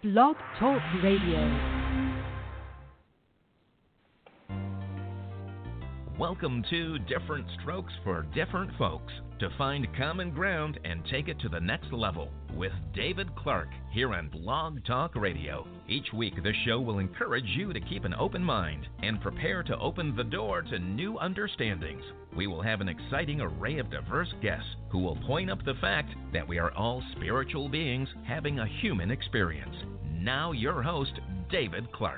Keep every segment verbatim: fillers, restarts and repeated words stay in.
Blog Talk Radio. Welcome to Different Strokes for Different Folks, to find common ground and take it to the next level with David Clark here on Blog Talk Radio. Each week, this show will encourage you to keep an open mind and prepare to open the door to new understandings. We will have an exciting array of diverse guests who will point up the fact that we are all spiritual beings having a human experience. Now, your host, David Clark.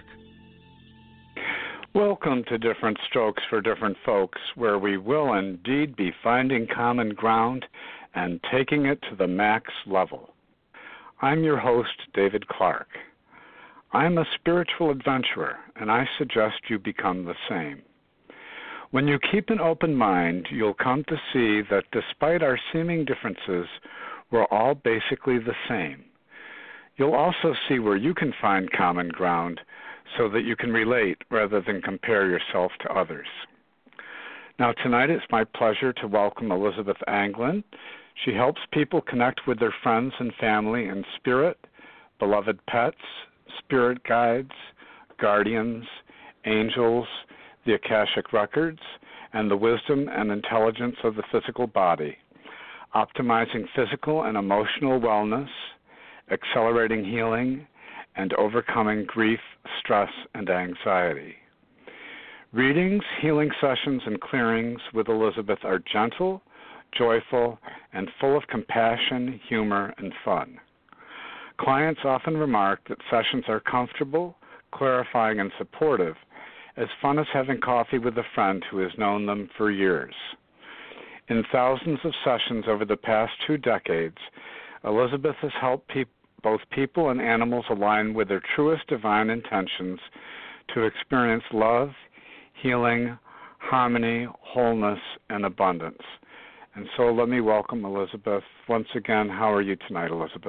Welcome to Different Strokes for Different Folks, where we will indeed be finding common ground and taking it to the max level. I'm your host, David Clark. I'm a spiritual adventurer, and I suggest you become the same. When you keep an open mind, you'll come to see that despite our seeming differences, we're all basically the same. You'll also see where you can find common ground so that you can relate rather than compare yourself to others. Now, tonight it's my pleasure to welcome Elizabeth Anglin. She helps people connect with their friends and family in spirit, beloved pets, spirit guides, guardians, angels, the Akashic Records, and the wisdom and intelligence of the physical body, optimizing physical and emotional wellness, accelerating healing, and overcoming grief, stress, and anxiety. Readings, healing sessions, and clearings with Elizabeth are gentle, joyful, and full of compassion, humor, and fun. Clients often remark that sessions are comfortable, clarifying, and supportive, as fun as having coffee with a friend who has known them for years. In thousands of sessions over the past two decades, Elizabeth has helped people both people and animals align with their truest divine intentions to experience love, healing, harmony, wholeness, and abundance. And so let me welcome Elizabeth. Once again, how are you tonight, Elizabeth?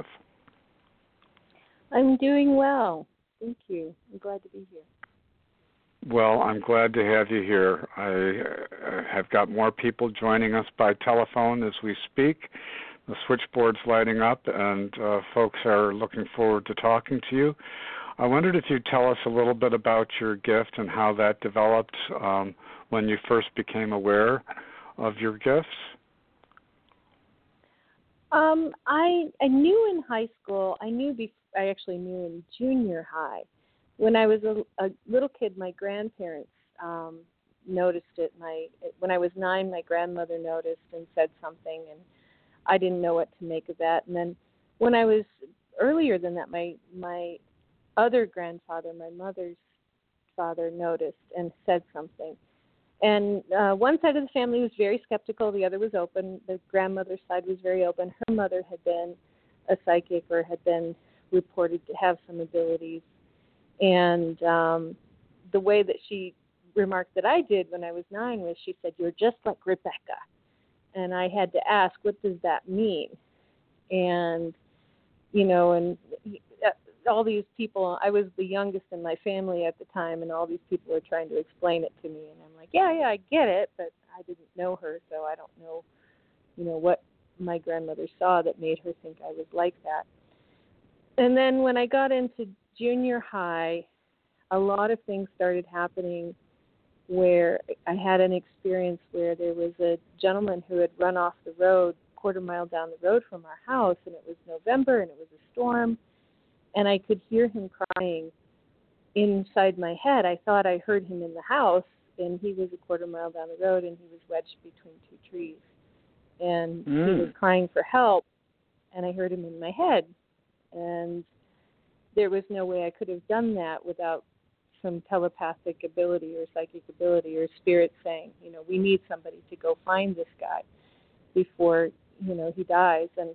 I'm doing well. Thank you. I'm glad to be here. Well, I'm glad to have you here. I have got more people joining us by telephone as we speak. The switchboard's lighting up, and uh, folks are looking forward to talking to you. I wondered if you'd tell us a little bit about your gift and how that developed um, when you first became aware of your gifts. Um, I I knew in high school. I knew. Bef- I actually knew in junior high. When I was a, a little kid, my grandparents um, noticed it. My when I was nine, my grandmother noticed and said something, and I didn't know what to make of that. And then when I was earlier than that, my my other grandfather, my mother's father, noticed and said something. And uh, one side of the family was very skeptical. The other was open. The grandmother's side was very open. Her mother had been a psychic or had been reported to have some abilities. And um, the way that she remarked that I did when I was nine was she said, "You're just like Rebecca." And I had to ask, what does that mean? And, you know, and all these people, I was the youngest in my family at the time, and all these people were trying to explain it to me. And I'm like, yeah, yeah, I get it, but I didn't know her, so I don't know, you know, what my grandmother saw that made her think I was like that. And then when I got into junior high, a lot of things started happening where I had an experience where there was a gentleman who had run off the road, quarter mile down the road from our house, and it was November, and it was a storm, and I could hear him crying inside my head. I thought I heard him in the house, and he was a quarter mile down the road, and he was wedged between two trees, and mm. he was crying for help, and I heard him in my head, and there was no way I could have done that without some telepathic ability or psychic ability or spirit saying, you know, we need somebody to go find this guy before, you know, he dies. And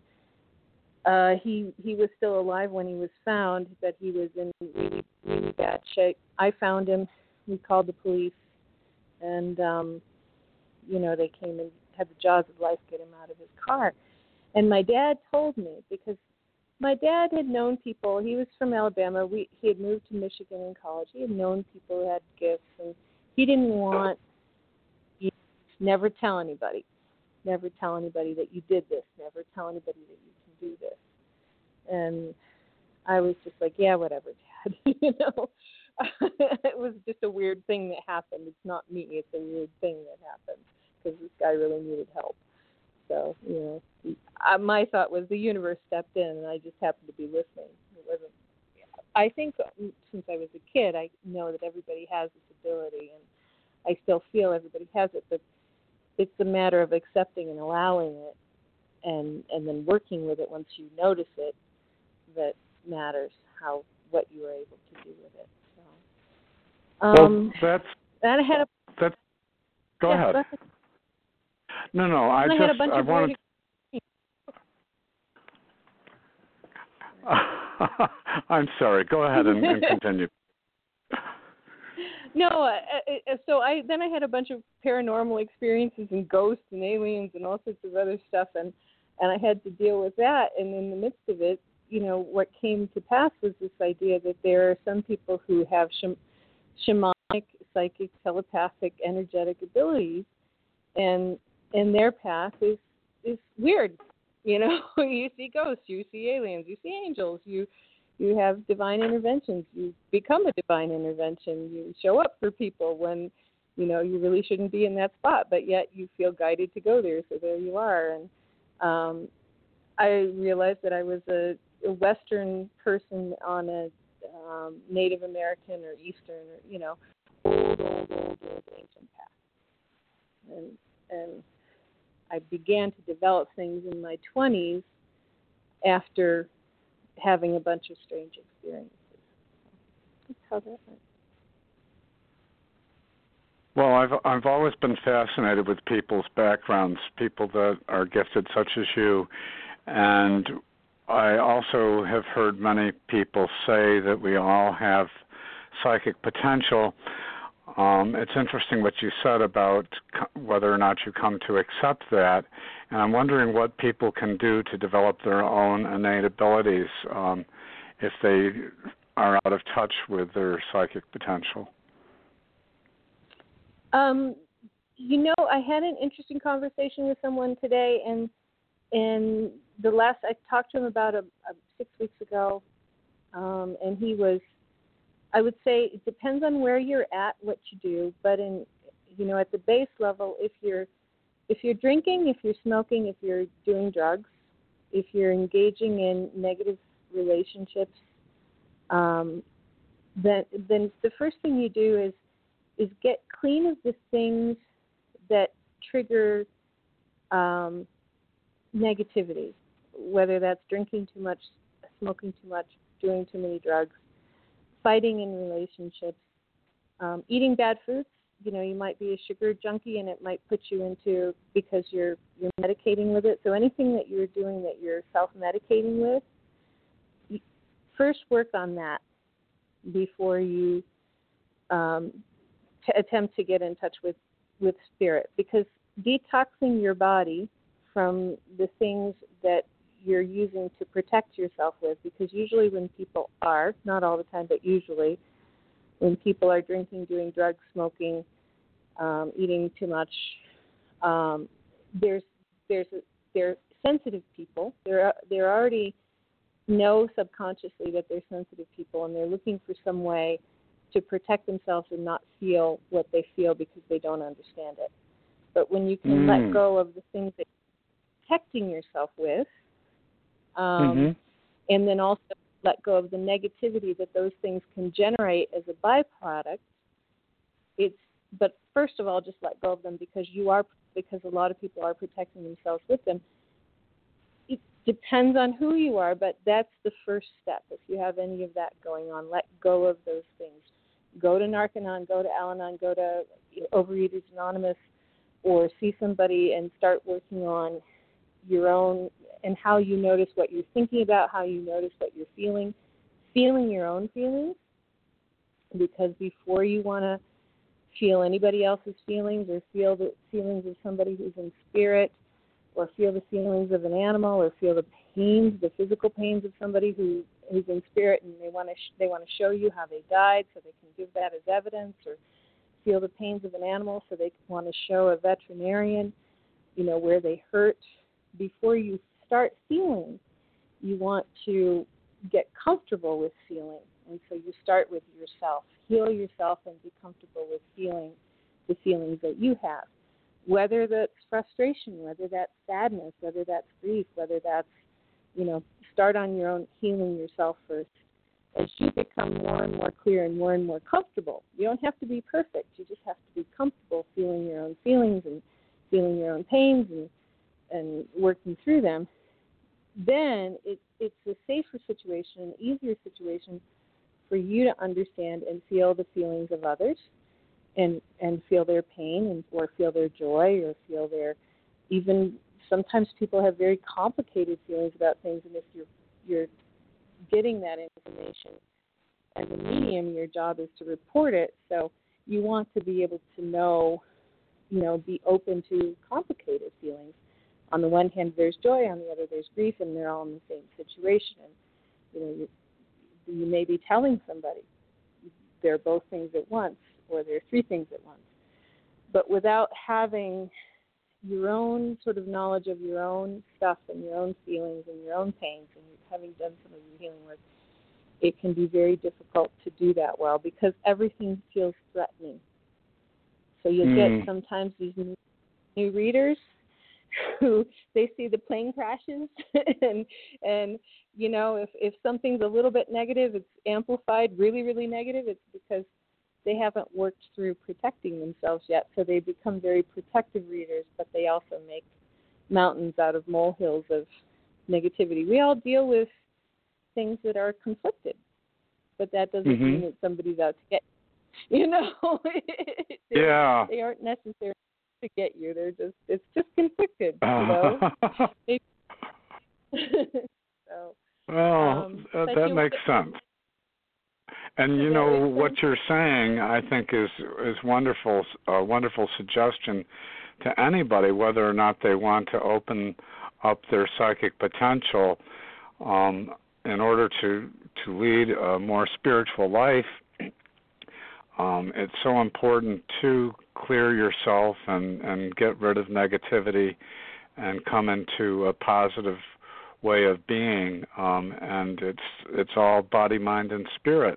uh, he he was still alive when he was found, but he was in really, really bad shape. I found him. We called the police, and, um, you know, they came and had the jaws of life get him out of his car. And my dad told me, because my dad had known people. He was from Alabama. We, he had moved to Michigan in college. He had known people who had gifts, and he didn't want you to never tell anybody. Never tell anybody that you did this. Never tell anybody that you can do this. And I was just like, yeah, whatever, Dad. you know, it was just a weird thing that happened. It's not me. It's a weird thing that happened because this guy really needed help. So, you know, I, my thought was the universe stepped in, and I just happened to be listening. It wasn't. I think since I was a kid, I know that everybody has this ability, and I still feel everybody has it, but it's a matter of accepting and allowing it, and and then working with it once you notice it. That matters how what you were able to do with it. So, um, well, that's and I had a that's. Go yeah, ahead. Go ahead. No, no. I and just I had a bunch I of wanted. I'm sorry. Go ahead and, and continue. No, uh, uh, so I then I had a bunch of paranormal experiences and ghosts and aliens and all sorts of other stuff, and and I had to deal with that. And in the midst of it, you know, what came to pass was this idea that there are some people who have sham- shamanic, psychic, telepathic, energetic abilities, and and their path is is weird. You know, you see ghosts, you see aliens, you see angels, you you have divine interventions, you become a divine intervention, you show up for people when, you know, you really shouldn't be in that spot, but yet you feel guided to go there, so there you are. And um, I realized that I was a, a Western person on a um, Native American or Eastern, or, you know, old, old, old, old ancient path. And and I began to develop things in my twenties after having a bunch of strange experiences. That's how that went. Well, I've I've always been fascinated with people's backgrounds, people that are gifted such as you, and I also have heard many people say that we all have psychic potential. Um, it's interesting what you said about co- whether or not you come to accept that, and I'm wondering what people can do to develop their own innate abilities um, if they are out of touch with their psychic potential. Um, you know, I had an interesting conversation with someone today, and and the last I talked to him about a, a six weeks ago, um, and he was. I would say it depends on where you're at, what you do, but in, you know, at the base level, if you're, if you're drinking, if you're smoking, if you're doing drugs, if you're engaging in negative relationships, um, then then the first thing you do is is get clean of the things that trigger um, negativity, whether that's drinking too much, smoking too much, doing too many drugs, fighting in relationships, um, eating bad foods. You know, you might be a sugar junkie, and it might put you into, because you're you're medicating with it. So anything that you're doing that you're self-medicating with, you first work on that before you um, t- attempt to get in touch with, with spirit. Because detoxing your body from the things that you're using to protect yourself with, because usually when people are, not all the time, but usually when people are drinking, doing drugs, smoking, um, eating too much, um, there's there's a, they're sensitive people. They're they already know subconsciously that they're sensitive people, and they're looking for some way to protect themselves and not feel what they feel because they don't understand it. But when you can Mm. let go of the things that you're protecting yourself with, Um, mm-hmm. and then also let go of the negativity that those things can generate as a byproduct. It's, but first of all, just let go of them because you are, because a lot of people are protecting themselves with them. It depends on who you are, but that's the first step. If you have any of that going on, let go of those things. Go to Narconon, go to Al-Anon, go to Overeaters Anonymous, or see somebody and start working on your own, and how you notice what you're thinking about, how you notice what you're feeling, feeling your own feelings, because before you want to feel anybody else's feelings or feel the feelings of somebody who's in spirit, or feel the feelings of an animal, or feel the pains, the physical pains of somebody who who's in spirit, and they want to sh- they want to show you how they died so they can give that as evidence, or feel the pains of an animal so they want to show a veterinarian, you know, where they hurt. Before you start feeling, you want to get comfortable with feeling. And so you start with yourself. Heal yourself and be comfortable with feeling the feelings that you have. Whether that's frustration, whether that's sadness, whether that's grief, whether that's, you know, start on your own healing yourself first. As you become more and more clear and more and more comfortable, you don't have to be perfect. You just have to be comfortable feeling your own feelings and feeling your own pains and, and working through them. Then it, it's a safer situation, an easier situation for you to understand and feel the feelings of others and, and feel their pain and or feel their joy or feel their, even sometimes people have very complicated feelings about things, and if you're you're getting that information as a medium, your job is to report it. So you want to be able to know, you know, be open to complicated feelings. On the one hand, there's joy. On the other, there's grief, and they're all in the same situation. And you know, you, you may be telling somebody they're both things at once, or they're three things at once. But without having your own sort of knowledge of your own stuff and your own feelings and your own pains, and having done some of your healing work, it can be very difficult to do that well because everything feels threatening. So you'll mm. get sometimes these new, new readers who they see the plane crashes and and you know if if something's a little bit negative, it's amplified really really negative. It's because they haven't worked through protecting themselves yet, so they become very protective readers, but they also make mountains out of molehills of negativity. We all deal with things that are conflicted, but that doesn't mm-hmm. mean that somebody's out to get you. You know, yeah, they aren't necessarily to get you. They're just it's just conflicted. You know. so, well, um, uh, that you, makes sense. And you know what you're saying, I think, is is wonderful. A wonderful suggestion to anybody, whether or not they want to open up their psychic potential um, in order to to lead a more spiritual life. Um, it's so important to clear yourself and, and get rid of negativity and come into a positive way of being. Um, and it's it's all body, mind, and spirit.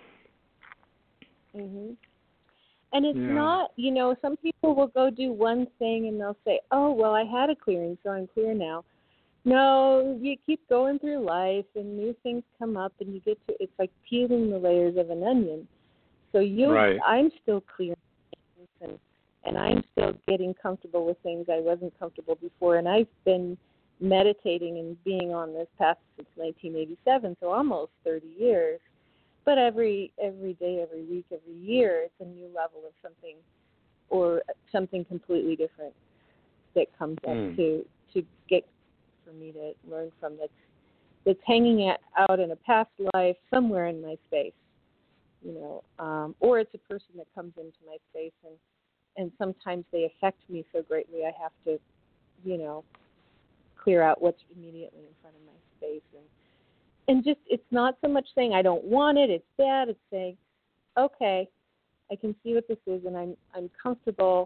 Mhm. And it's yeah. not, you know, some people will go do one thing and they'll say, oh, well, I had a clearing, so I'm clear now. No, you keep going through life and new things come up and you get to, it's like peeling the layers of an onion. So you, right. I'm still clearing things and, and I'm still getting comfortable with things I wasn't comfortable before. And I've been meditating and being on this path since nineteen eighty-seven, so almost thirty years. But every every day, every week, every year, it's a new level of something or something completely different that comes up mm. to to get for me to learn from that's that's hanging at, out in a past life somewhere in my space, you know, um, or it's a person that comes into my space and and sometimes they affect me so greatly I have to, you know, clear out what's immediately in front of my space and. And just, it's not so much saying I don't want it, it's bad. It's saying, okay, I can see what this is, and I'm I'm comfortable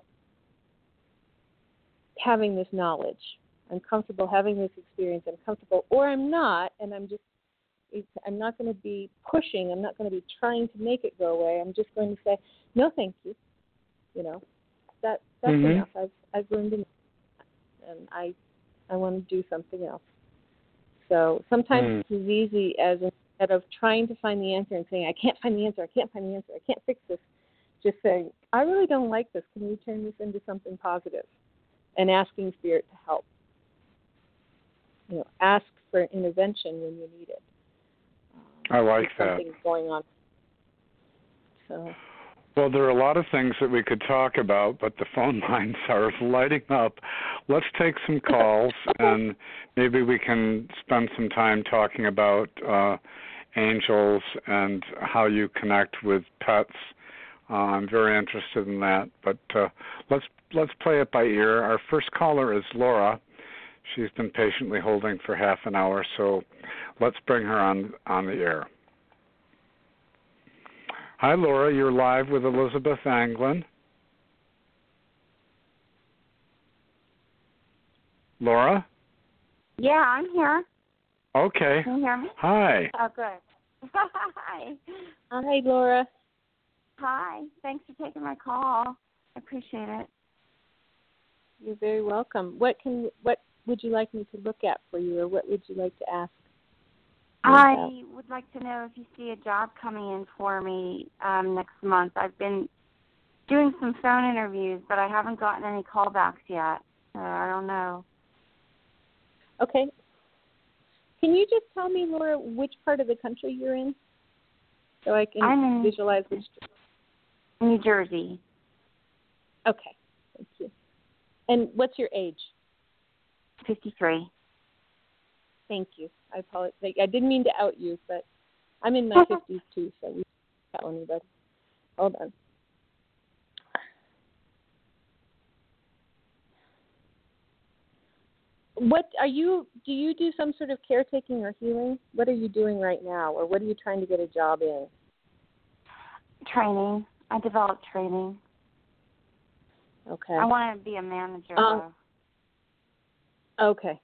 having this knowledge. I'm comfortable having this experience. I'm comfortable, or I'm not, and I'm just, it's, I'm not going to be pushing. I'm not going to be trying to make it go away. I'm just going to say, no, thank you. You know, that that's mm-hmm. enough. I've I've learned enough, and I I want to do something else. So sometimes mm. it's as easy as instead of trying to find the answer and saying, I can't find the answer, I can't find the answer, I can't fix this, just saying, I really don't like this. Can you turn this into something positive? And asking Spirit to help. You know, ask for intervention when you need it. Um, I like that. Something's going on. So. Well, there are a lot of things that we could talk about, but the phone lines are lighting up. Let's take some calls, and maybe we can spend some time talking about uh, angels and how you connect with pets. Uh, I'm very interested in that, but uh, let's let's play it by ear. Our first caller is Laura. She's been patiently holding for half an hour, so let's bring her on on the air. Hi, Laura. You're live with Elizabeth Anglin. Laura? Yeah, I'm here. Okay. Can you hear me? Hi. Oh, good. Hi. Hi, Laura. Hi. Thanks for taking my call. I appreciate it. You're very welcome. What can what would you like me to look at for you, or what would you like to ask? I about? would like to know if you see a job coming in for me um, next month. I've been doing some phone interviews, but I haven't gotten any callbacks yet. So I don't know. Okay. Can you just tell me, Laura, which part of the country you're in, so I can I'm in visualize which? New Jersey. Okay. Thank you. And what's your age? fifty-three. Thank you. I apologize. I didn't mean to out you, but I'm in my fifties too, so we don't tell anybody. Hold on. What are you? Do you do some sort of caretaking or healing? What are you doing right now, or what are you trying to get a job in? Training. I developed training. Okay. I want to be a manager. Um, though. Okay.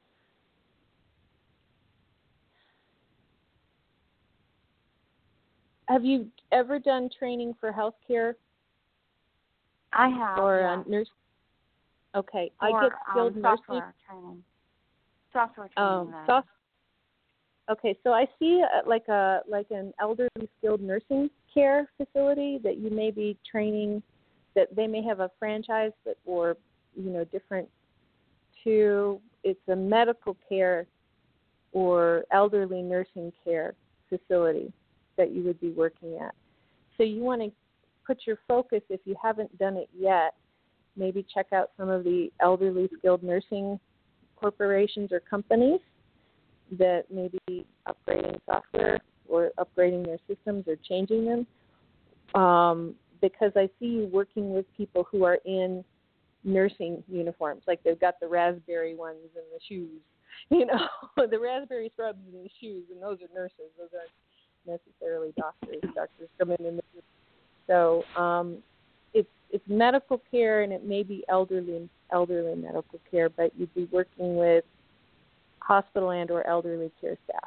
Have you ever done training for healthcare I have. or yeah. uh, nurse? Okay. For, I get skilled um, nursing. software training. Software training. Um, though. soft, okay, so I see uh, like a like an elderly skilled nursing care facility that you may be training. That they may have a franchise, that, or you know, different. To it's a medical care or elderly nursing care facility that you would be working at. So you want to put your focus, if you haven't done it yet, maybe check out some of the elderly skilled nursing corporations or companies that may be upgrading software or upgrading their systems or changing them. Um, because I see you working with people who are in nursing uniforms, like they've got the raspberry ones and the shoes, you know, the raspberry scrubs and the shoes, and those are nurses. Those aren't necessarily doctors. Doctors come in and so um, it's it's medical care, and it may be elderly elderly medical care, but you'd be working with hospital and or elderly care staff.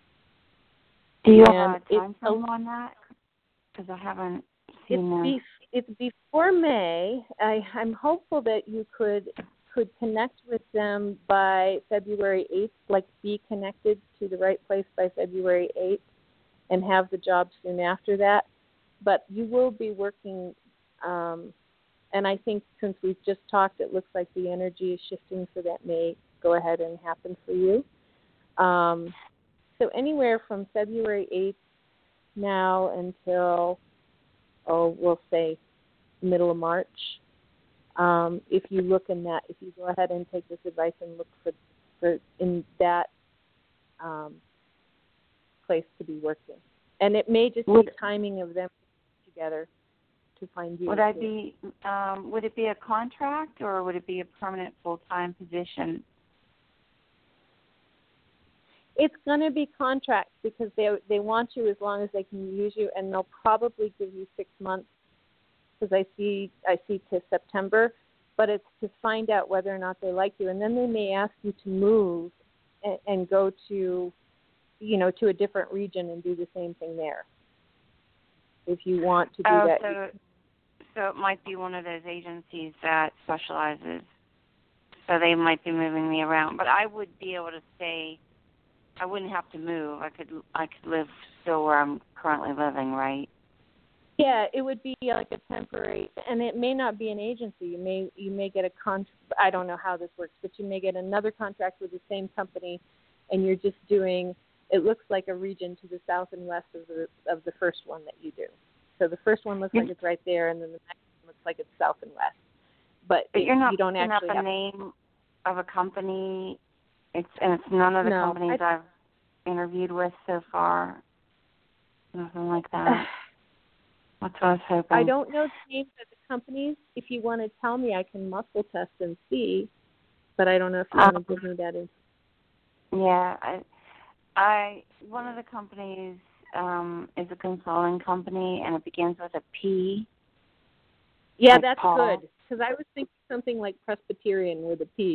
Do you and have a time frame on that? Because I haven't seen that. Be, it's before May. I, I'm hopeful that you could could connect with them by February eighth, like be connected to the right place by February eighth, and have the job soon after that. But you will be working, um, and I think since we've just talked, it looks like the energy is shifting, so that may go ahead and happen for you. Um, so anywhere from February eighth now until, oh, we'll say middle of March. Um, if you look in that, if you go ahead and take this advice and look for, for in that um, place to be working. And it may just Would, be timing of them together to find you. Would I be, um, would it be a contract, or would it be a permanent full-time position? It's going to be contracts, because they they want you as long as they can use you, and they'll probably give you six months, because I see I see to September, but it's to find out whether or not they like you, and then they may ask you to move and, and go to, you know, to a different region and do the same thing there. If you want to do oh, that. So, so it might be one of those agencies that specializes. So they might be moving me around, but I would be able to stay. I wouldn't have to move. I could I could live still where I'm currently living, right? Yeah, it would be like a temporary, and it may not be an agency. You may you may get a con. I don't know how this works, but you may get another contract with the same company, and you're just doing. It looks like a region to the south and west of the of the first one that you do. So the first one looks like it's right there, and then the next one looks like it's south and west. But, but it, you're not you don't picking actually up a have name of a company. It's and it's none of the no, companies I, I've interviewed with so far. Nothing like that. That's what I was hoping. I don't know the names of the companies. If you want to tell me, I can muscle test and see. But I don't know if you um, want to give me that info. Yeah, I, I one of the companies um, is a consulting company, and it begins with a P. Yeah, like that's Paul. good, because I was thinking something like Presbyterian with a P,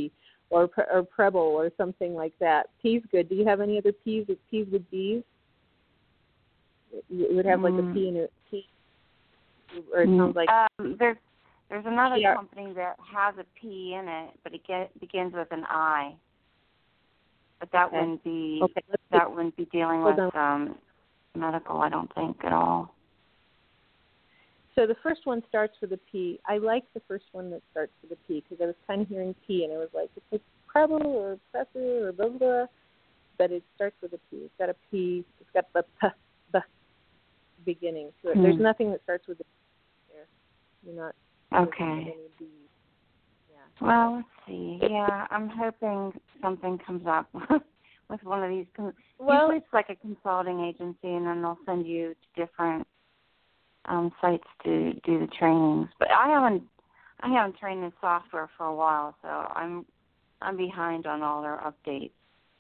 or or Preble or something like that. Pea's good. Do you have any other peas with peas with bees? It would have like mm. a pea in it. Pea, or it sounds like um, there's there's another yeah. company that has a P in it, but it get, begins with an I. But that okay. wouldn't be okay, that see. wouldn't be dealing Hold with um, medical, I don't think at all. So the first one starts with a P. I like the first one that starts with a P because I was kind of hearing P and I was like, it's like Preble or Presser or blah, blah, blah, but it starts with a P. It's got a P. It's got the P, the beginning to it. Hmm. There's nothing that starts with a P there. You're not okay. Any B's. Yeah. Well, let's see. Yeah, I'm hoping something comes up with one of these. Well, usually it's like a consulting agency, and then they'll send you to different um, sites to do the trainings. But I haven't, I haven't trained in software for a while, so I'm, I'm behind on all their updates.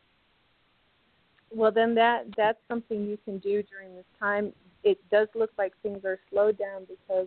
Well, then that that's something you can do during this time. It does look like things are slowed down because.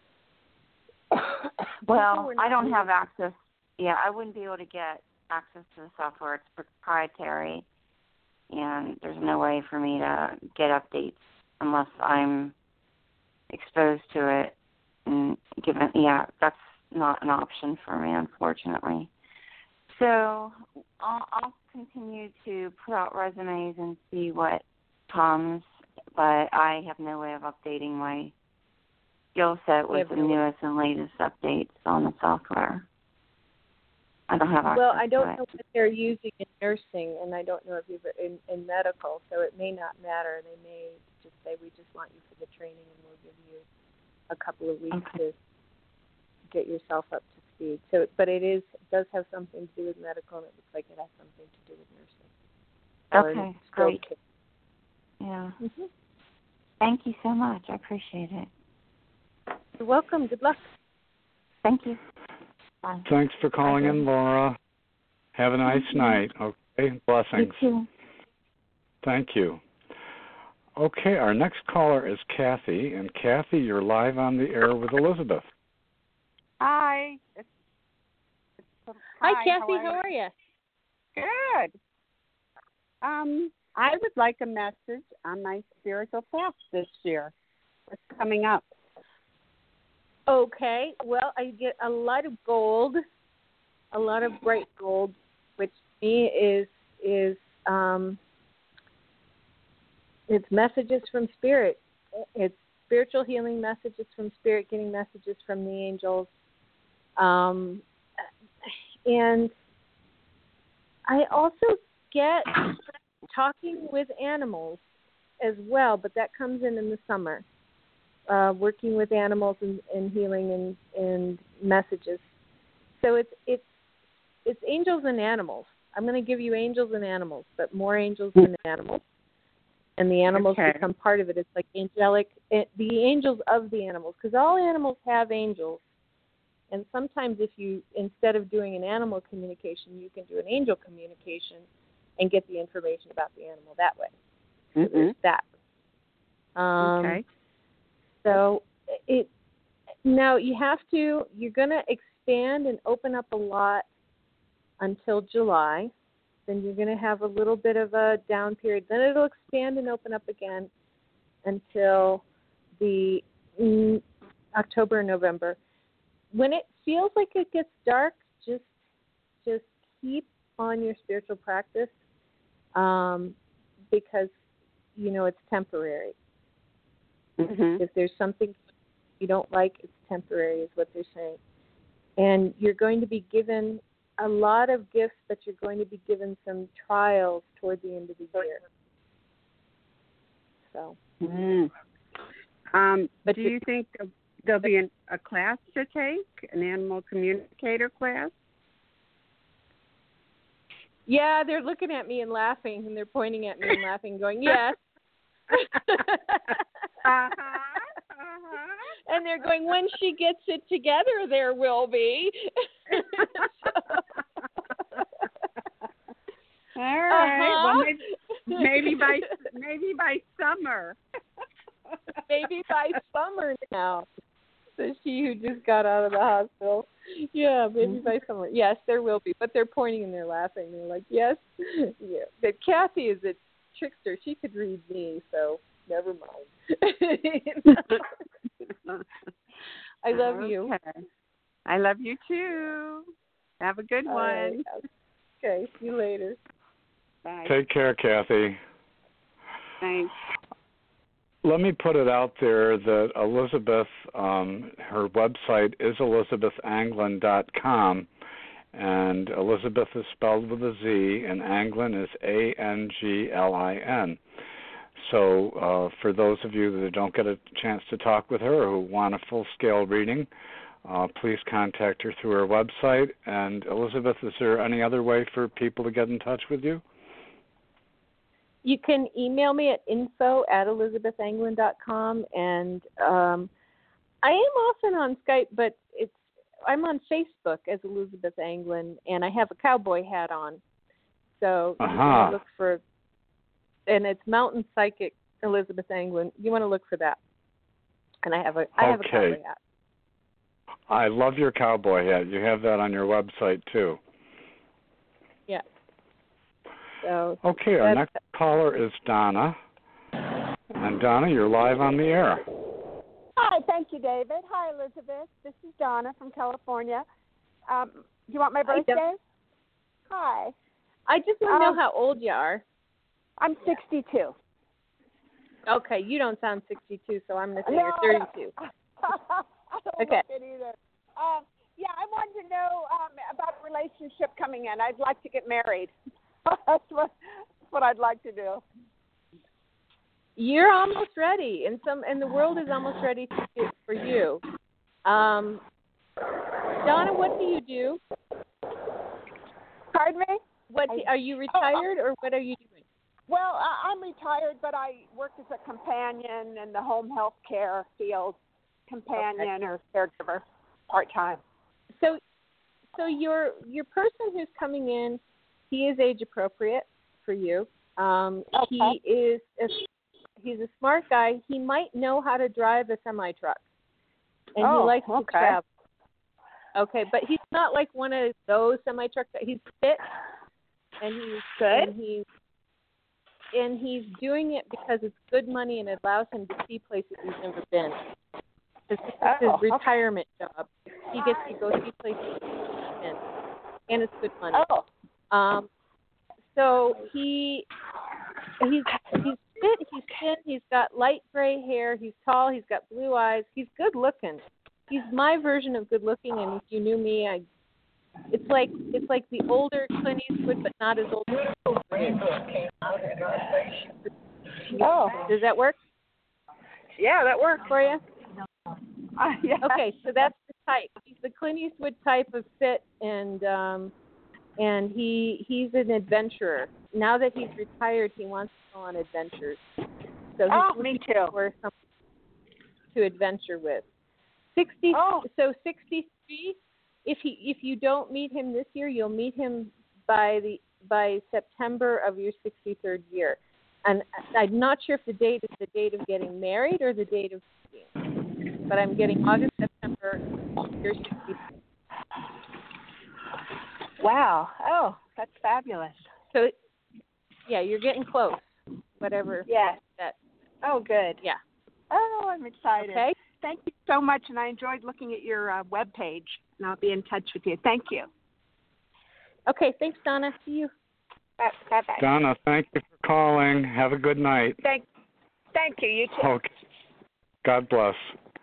Well, I don't have access. Yeah, I wouldn't be able to get access to the software. It's proprietary, and there's no way for me to get updates unless I'm exposed to it. And given, yeah, that's not an option for me, unfortunately. So I'll, I'll continue to put out resumes and see what comes, but I have no way of updating my skill set with the newest and latest updates on the software. I don't have access Well, I don't to it. know what they're using in nursing, and I don't know if you've in, in medical, so it may not matter. They may just say, we just want you for the training, and we'll give you a couple of weeks okay. to get yourself up to speed. So, but it is it does have something to do with medical, and it looks like it has something to do with nursing. Okay, great. Care. Yeah. Mm-hmm. Thank you so much. I appreciate it. You're welcome. Good luck. Thank you. Bye. Thanks for calling Bye. in, Laura. Have a nice Thank night. Okay, blessings. You too. Thank you. Okay, our next caller is Kathy, and Kathy, you're live on the air with Elizabeth. Hi. It's, it's, hi, hi, Kathy. How are, how are you? Good. Um, I would like a message on my spiritual path this year. What's coming up? Okay. Well, I get a lot of gold, a lot of bright gold, which to me is is um, it's messages from Spirit. It's spiritual healing messages from Spirit, getting messages from the angels. Um, and I also get talking with animals as well, but that comes in in the summer, uh, working with animals and, and healing and, and messages. So it's it's it's angels and animals. I'm going to give you angels and animals, but more angels than animals. And the animals okay. become part of it. It's like angelic, the angels of the animals, because all animals have angels. And sometimes if you, instead of doing an animal communication, you can do an angel communication and get the information about the animal that way. Mm-hmm. So there's that. Um, okay. So it now you have to, you're going to expand and open up a lot until July. Then you're going to have a little bit of a down period. Then it'll expand and open up again until the mm, October and November. When it feels like it gets dark, just just keep on your spiritual practice um, because, you know, it's temporary. Mm-hmm. If there's something you don't like, it's temporary is what they're saying. And you're going to be given a lot of gifts, but you're going to be given some trials toward the end of the year. So, mm. um, but do you think there'll be an, a class to take, an animal communicator class? Yeah, they're looking at me and laughing, and they're pointing at me and laughing, going, yes. uh-huh, uh-huh. And they're going, when she gets it together, there will be. All right. Uh-huh. Well, maybe, maybe by maybe by summer. Maybe by summer now. Says she who just got out of the hospital. Yeah, maybe by someone. Yes, there will be, but they're pointing and they're laughing. They're like, yes, yeah. But Kathy is a trickster. She could read me, so never mind. I love okay. you. I love you too. Have a good All one. right. Okay, see you later. Bye. Take care, Kathy. Thanks. Let me put it out there that Elizabeth, um, her website is elizabeth anglin dot com, and Elizabeth is spelled with a Z, and Anglin is A N G L I N. So uh, for those of you that don't get a chance to talk with her or who want a full-scale reading, uh, please contact her through her website. And Elizabeth, is there any other way for people to get in touch with you? You can email me at info at elizabeth anglin dot com, and um, I am often on Skype, but it's I'm on Facebook as Elizabeth Anglin, and I have a cowboy hat on. So uh-huh. you want to look for, and it's Mountain Psychic Elizabeth Anglin. You want to look for that. And I have a I have okay. a cowboy hat. I love your cowboy hat. You have that on your website too. Yeah. So okay, our next caller is Donna. And Donna, you're live on the air. Hi, thank you, David. Hi, Elizabeth. This is Donna from California. Um, do you want my birthday? Hi. Hi. I just want to um, know how old you are. I'm sixty-two. Okay, you don't sound sixty-two, so I'm going to say No, you're thirty-two. I don't okay. look it either. Um, yeah, I wanted to know um, about a relationship coming in. I'd like to get married. That's what, that's what I'd like to do. You're almost ready, and some, and the world is almost ready to do it for you. Um, Donna, what do you do? Pardon me? What do, are you retired, or what are you doing? Well, I, I'm retired, but I work as a companion in the home health care field, companion okay. or caregiver, part time. So, so your your person who's coming in, he is age appropriate for you. Um, okay. He is a, he's a smart guy. He might know how to drive a semi truck, and oh, he likes okay. to travel. Okay, but he's not like one of those semi trucks. He's fit, and he's good. And he's and he's doing it because it's good money and it allows him to see places he's never been. This is oh, his retirement okay. job. He gets to go see places he's never been, and it's good money. Oh. Um, so he he's he's fit, he's thin, he's got light gray hair, he's tall, he's got blue eyes, he's good looking. He's my version of good looking, and if you knew me, I it's like it's like the older Clint Eastwood, but not as old as Clint Eastwood. Oh, does that work? Yeah, that works for you. Uh, yeah. Okay, so that's the type. He's the Clint Eastwood type of fit, and um, and he he's an adventurer. Now that he's retired, he wants to go on adventures. So he's oh, me too. For someone to adventure with. Sixty. Oh. So sixty-three. If he if you don't meet him this year, you'll meet him by the by September of your sixty-third year. And I'm not sure if the date is the date of getting married or the date of meeting. But I'm getting August, September, you're sixty-three. Wow. Oh, that's fabulous. So, yeah, you're getting close. Whatever. Yeah. That. Oh, good. Yeah. Oh, I'm excited. Okay. Thank you so much, and I enjoyed looking at your uh, web page, and I'll be in touch with you. Thank you. Okay, thanks, Donna. See you. Bye-bye. Donna, thank you for calling. Have a good night. Thank, thank you. You too. Okay. God bless.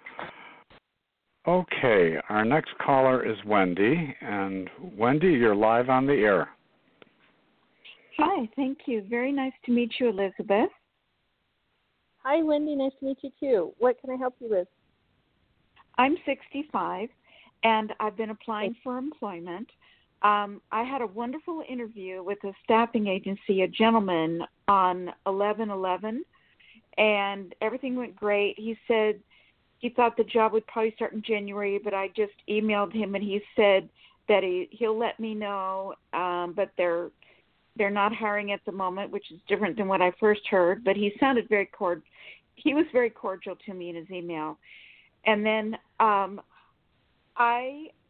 Okay, our next caller is Wendy, and Wendy, you're live on the air. Hi, thank you. Very nice to meet you, Elizabeth. Hi, Wendy. Nice to meet you, too. What can I help you with? I'm sixty-five, and I've been applying for employment. Um, I had a wonderful interview with a staffing agency, a gentleman, on eleven eleven, and everything went great. He said he thought the job would probably start in January, but I just emailed him, and he said that he, he'll let me know, um, but they're they're not hiring at the moment, which is different than what I first heard, but he sounded very cordial. He was very cordial to me in his email. And then um, I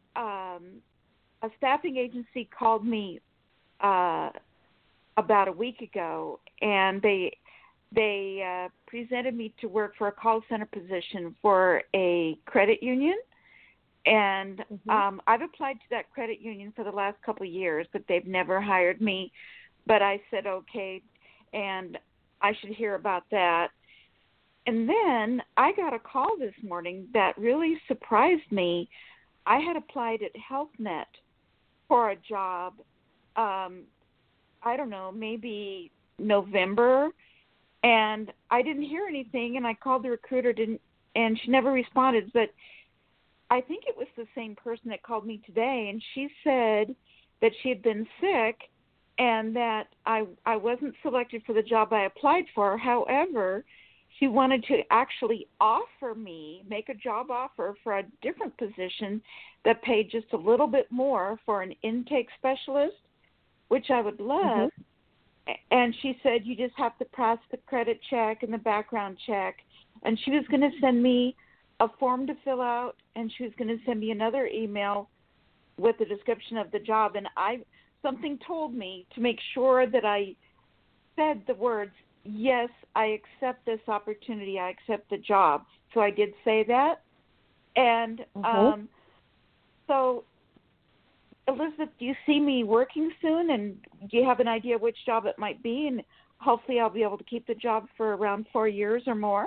um, a staffing agency called me uh, about a week ago, and they they uh, presented me to work for a call center position for a credit union. And mm-hmm. um, I've applied to that credit union for the last couple of years, but they've never hired me. But I said, okay, and I should hear about that. And then I got a call this morning that really surprised me. I had applied at HealthNet for a job, um, I don't know, maybe November, and I didn't hear anything, and I called the recruiter, didn't, and she never responded. But I think it was the same person that called me today, and she said that she had been sick and that I I wasn't selected for the job I applied for. However, she wanted to actually offer me, make a job offer for a different position that paid just a little bit more for an intake specialist, which I would love. Mm-hmm. And she said, you just have to pass the credit check and the background check. And she was going to send me a form to fill out, and she was going to send me another email with the description of the job. And I something told me to make sure that I said the words, yes, I accept this opportunity. I accept the job. So I did say that. And mm-hmm. um, so, Elizabeth, do you see me working soon? And do you have an idea which job it might be? And hopefully I'll be able to keep the job for around four years or more.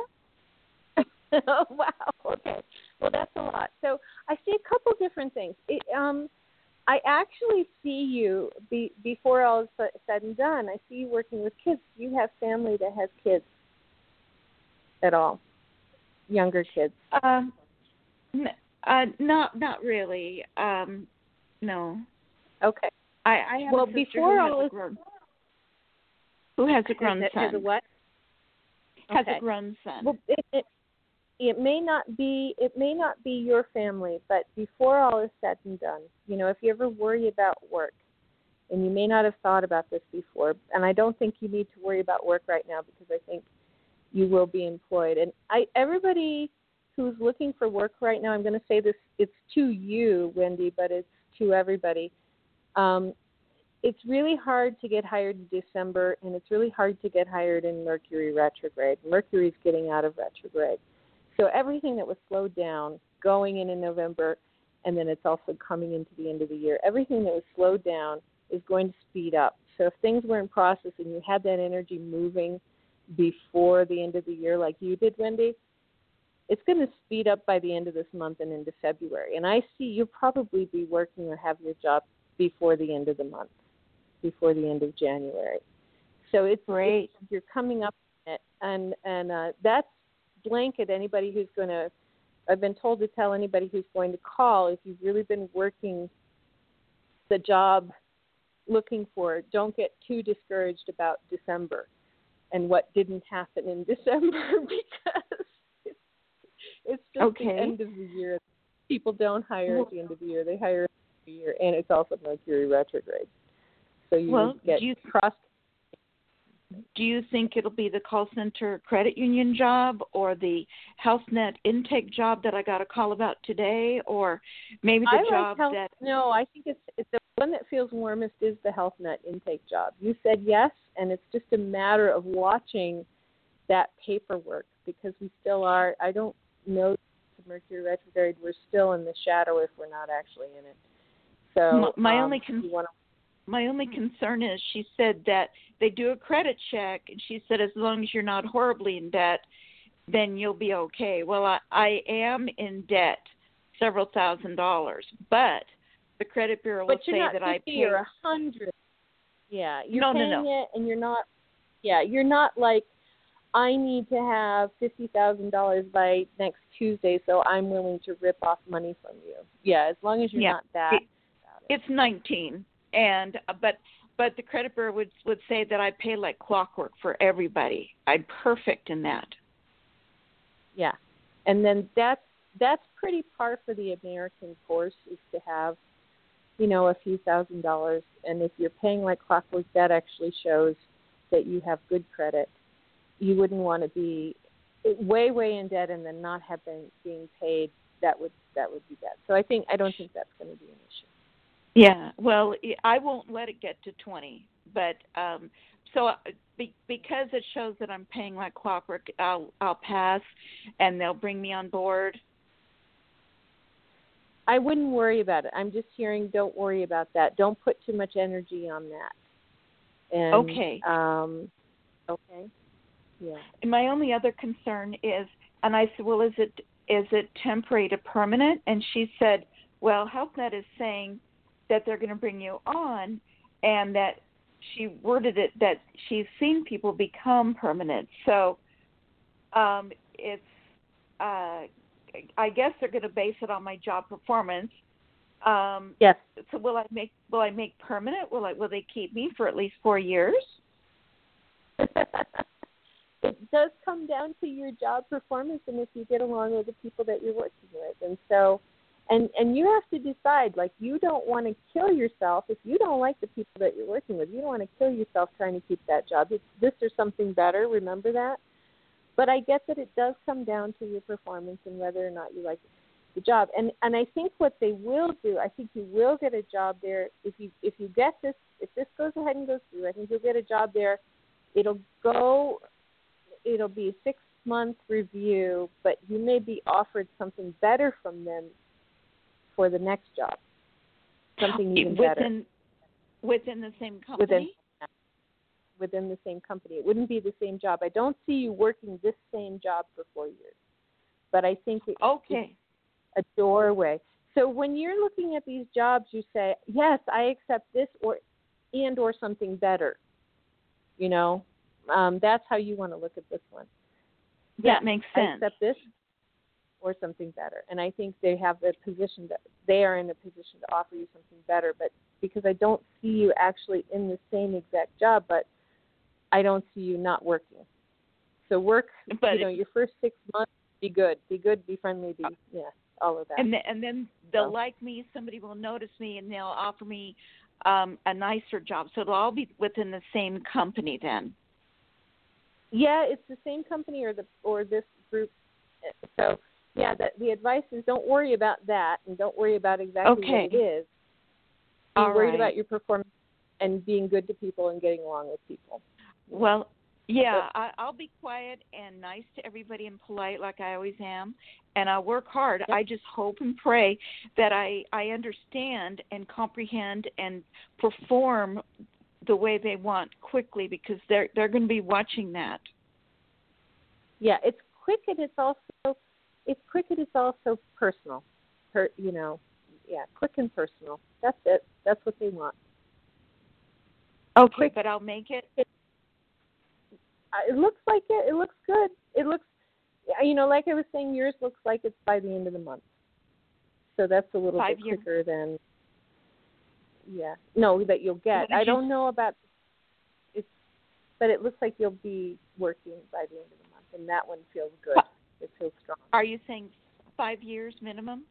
Oh, wow. Okay. Well, that's a lot. So I see a couple different things. It, um, I actually see you, be, before all is said and done, I see you working with kids. Do you have family that has kids at all? Younger kids? Um, n- uh, not not really. Um, no. Okay. I, I have well, a sister before who, all has a grown, who has a grown has, son. Has a what? Has okay. a grown son. Well, it, it, It may not be it may not be your family, but before all is said and done, you know, if you ever worry about work, and you may not have thought about this before, and I don't think you need to worry about work right now because I think you will be employed. And I everybody who's looking for work right now, I'm going to say this, it's to you, Wendy, but it's to everybody. Um, it's really hard to get hired in December, and it's really hard to get hired in Mercury retrograde. Mercury's getting out of retrograde. So everything that was slowed down going in in November, and then it's also coming into the end of the year, everything that was slowed down is going to speed up. So if things were in process and you had that energy moving before the end of the year like you did, Wendy, it's going to speed up by the end of this month and into February. And I see you'll probably be working or have your job before the end of the month, before the end of January. So it's great. It's, you're coming up on it, and, and uh, that's blanket anybody who's going to, I've been told to tell anybody who's going to call, if you've really been working the job looking for it, don't get too discouraged about December and what didn't happen in December because it's, it's just okay. the end of the year. People don't hire at the end of the year. They hire at the end of the year, and it's also Mercury retrograde. So you well, get do you, cross. Do you think it'll be the call center credit union job or the HealthNet intake job that I got a call about today, or maybe the I job like health, that... No, I think it's, it's the one that feels warmest is the HealthNet intake job. You said yes, and it's just a matter of watching that paperwork because we still are, I don't know the Mercury retrograde, we're still in the shadow if we're not actually in it. So my, my um, only con- wanna... my only concern is she said that they do a credit check, and she said as long as you're not horribly in debt, then you'll be okay. Well, I, I am in debt, several thousand dollars, but the credit bureau will but you're say not that I fifty pay. or a hundred. Yeah, you're no, paying no, no. it, and you're not. Yeah, you're not like I need to have fifty thousand dollars by next Tuesday, so I'm willing to rip off money from you. Yeah, as long as you're yeah. not that. It, it's nineteen, and but but the credit bureau would would say that I pay like clockwork for everybody. I'm perfect in that. Yeah, and then that's that's pretty par for the American course is to have, you know, a few thousand dollars, and if you're paying like clockwork, that actually shows that you have good credit. You wouldn't want to be way way in debt and then not have been being paid that would that would be bad. So I think I don't think that's going to be an issue. Yeah, well, I won't let it get to twenty, but um, so be, because it shows that I'm paying like clockwork, I'll I'll pass, and they'll bring me on board. I wouldn't worry about it. I'm just hearing, don't worry about that. Don't put too much energy on that. And, okay. Um, okay. Yeah. And my only other concern is, and I said, well, is it is it temporary to permanent? And she said, well, HealthNet is saying that they're going to bring you on, and that she worded it that she's seen people become permanent. So um, it's, uh, I guess they're going to base it on my job performance. Um, yes. So will I make will I make permanent? Will I will they keep me for at least four years? It does come down to your job performance and if you get along with the people that you're working with. And so, and and you have to decide, like, you don't want to kill yourself. If you don't like the people that you're working with, you don't want to kill yourself trying to keep that job. It's this or something better, remember that? But I get that it does come down to your performance and whether or not you like the job. And and I think what they will do, I think you will get a job there if you if you get this, if this goes ahead and goes through, I think you'll get a job there. It'll go It'll be a six-month review, but you may be offered something better from them for the next job, something even within, better. Within the same company? Within, within the same company. It wouldn't be the same job. I don't see you working this same job for four years, but I think it, okay. it's a doorway. So when you're looking at these jobs, you say, yes, I accept this or and or something better, you know. Um, that's how you want to look at this one. That yeah, makes sense. I accept this or something better. And I think they have the position that they are in a position to offer you something better. But because I don't see you actually in the same exact job, but I don't see you not working. So work, but you know, your first six months, be good. Be good, be friendly, be, yeah, all of that. And, th- and then they'll so. like me, somebody will notice me, and they'll offer me um, a nicer job. So it'll all be within the same company then. Yeah, it's the same company or the or this group. So, yeah, the, the advice is don't worry about that and don't worry about exactly okay. what it is. Be All worried right. about your performance and being good to people and getting along with people. Well, yeah, I, I'll be quiet and nice to everybody and polite like I always am, and I'll work hard. Yep. I just hope and pray that I, I understand and comprehend and perform the way they want quickly, because they're they're going to be watching that. Yeah, it's quick and it's also it's quick and it's also personal. Per, you know, yeah, quick and personal. That's it. That's what they want. Okay, quick, but I'll make it. It, it looks like it. It looks good. It looks, you know, like I was saying, yours looks like it's by the end of the month. So that's a little Five bit years. quicker than. Yeah, no, that you'll get. I don't know about it, but it looks like you'll be working by the end of the month, and that one feels good. It feels strong. Are you saying five years minimum?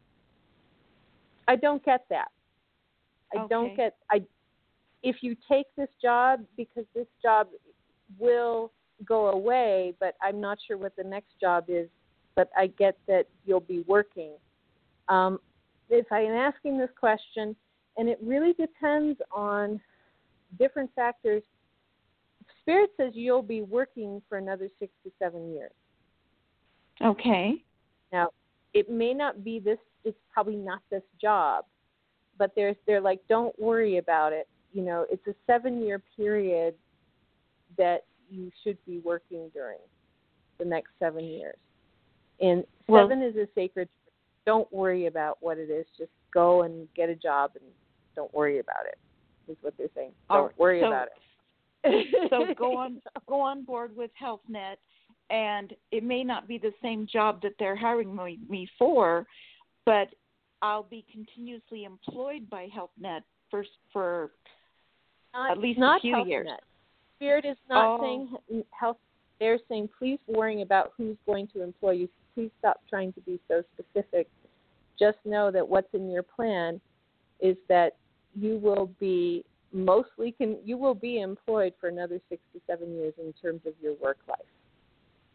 I don't get that. I okay. don't get. I if you take this job, because this job will go away, but I'm not sure what the next job is. But I get that you'll be working. Um, if I'm asking this question. And it really depends on different factors. Spirit says you'll be working for another six to seven years. Okay. Now, it may not be this, it's probably not this job, but there's, they're like, don't worry about it. You know, it's a seven-year period that you should be working during the next seven years. And well, seven is a sacred. Don't worry about what it is. Just go and get a job and don't worry about it, is what they're saying. Don't right, worry so, about it. So go on go on board with HealthNet, and it may not be the same job that they're hiring me, me for, but I'll be continuously employed by HealthNet for, for not, at least not a few HealthNet. years. Spirit is not oh. saying health. They're saying please worrying about who's going to employ you. Please stop trying to be so specific. Just know that what's in your plan is that you will be mostly can you will be employed for another six to seven years in terms of your work life.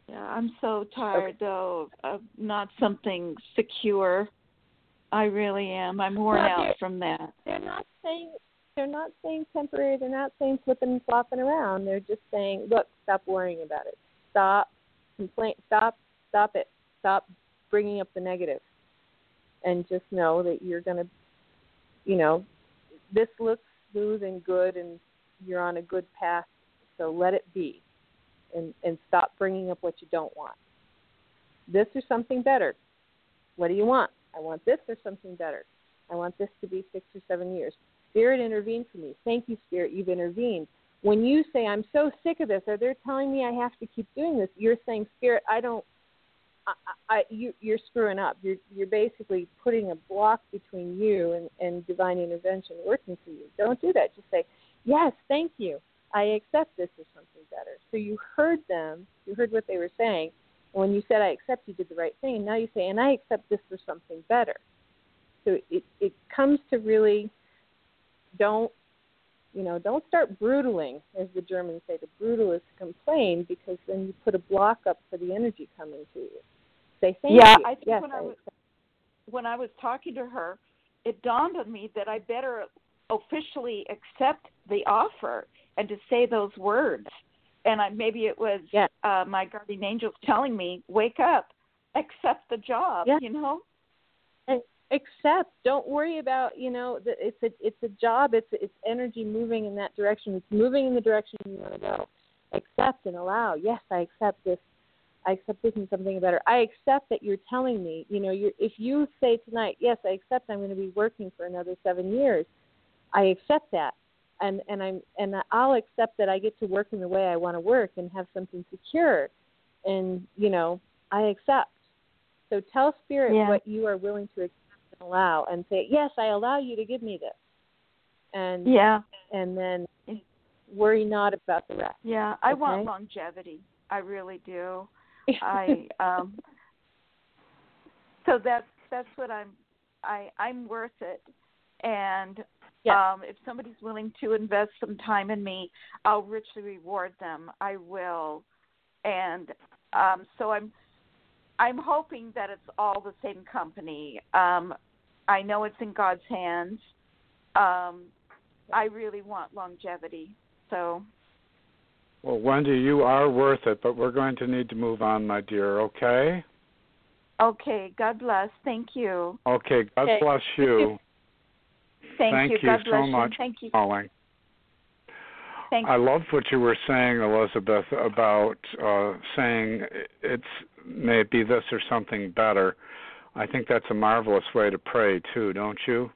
Yeah, I'm so tired, okay. though, of not something secure. I really am. I'm worn well, out from that. They're not saying they're not saying temporary. They're not saying flipping and flopping around. They're just saying, look, stop worrying about it. Stop complain. Stop. Stop it. Stop bringing up the negative, and just know that you're going to, you know, this looks smooth and good, and you're on a good path. So let it be. And, and stop bringing up what you don't want. This or something better. What do you want? I want this or something better. I want this to be six or seven years. Spirit intervened for me. Thank you, Spirit, you've intervened. When you say, I'm so sick of this, or they're telling me I have to keep doing this, you're saying, Spirit, I don't, I, I, you, you're screwing up. You're, you're basically putting a block between you and, and divine intervention working for you. Don't do that. Just say, yes, thank you. I accept this or something better. So you heard them, you heard what they were saying, and when you said, I accept, you did the right thing, and now you say, and I accept this for something better. So it, it comes to really don't, you know, don't start brutaling, as the Germans say. The brutal is to complain, because then you put a block up for the energy coming to you. Say thank yeah, you. I think yes, when I I was when I was talking to her, it dawned on me that I better officially accept the offer and to say those words. And I, maybe it was yes. uh, my guardian angels telling me, wake up, accept the job, yes. you know? Accept. Don't worry about, you know, the, it's a it's a job. It's it's energy moving in that direction. It's moving in the direction you want to go. Accept and allow. Yes, I accept this. I accept this and something better. I accept that you're telling me, you know, you're, if you say tonight, yes, I accept I'm going to be working for another seven years. I accept that. And and I'm and I'll accept that I get to work in the way I want to work and have something secure, and you know I accept. So tell Spirit yeah. what you are willing to accept and allow, and say, yes, I allow you to give me this, and yeah, and then worry not about the rest. Yeah, I okay? want longevity. I really do. I um. So that's that's what I'm. I I'm worth it, and. Yes. Um, if somebody's willing to invest some time in me, I'll richly reward them. I will, and um, so I'm. I'm hoping that it's all the same company. Um, I know it's in God's hands. Um, I really want longevity. So. Well, Wendy, you are worth it, but we're going to need to move on, my dear. Okay. Okay. God bless. Thank you. Okay. God okay. bless you. Thank, Thank you. you God so bless much you. Thank you. for calling. Thank I you. loved what you were saying, Elizabeth, about uh, saying it's may it be this or something better. I think that's a marvelous way to pray too, don't you?